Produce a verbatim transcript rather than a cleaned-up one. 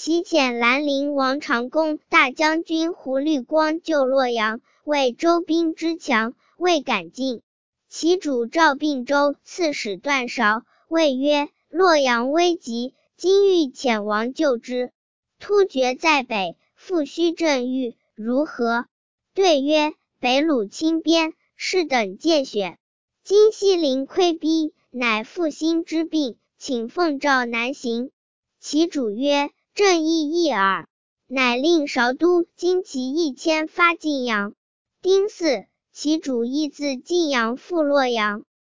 其遣兰陵王长恭大将军胡律光救洛阳，为周兵之强，未敢进。其主赵并州刺史段韶谓曰：洛阳危急，今欲遣王救之。突厥在北，复须镇御，如何？对曰：北虏侵边，是等见选。今西陵溃逼，乃复兴之病，请奉诏南行。其主曰：朕意义耳。乃令韶都精骑一千发晋阳。丁巳，其主亦自晋阳赴洛阳。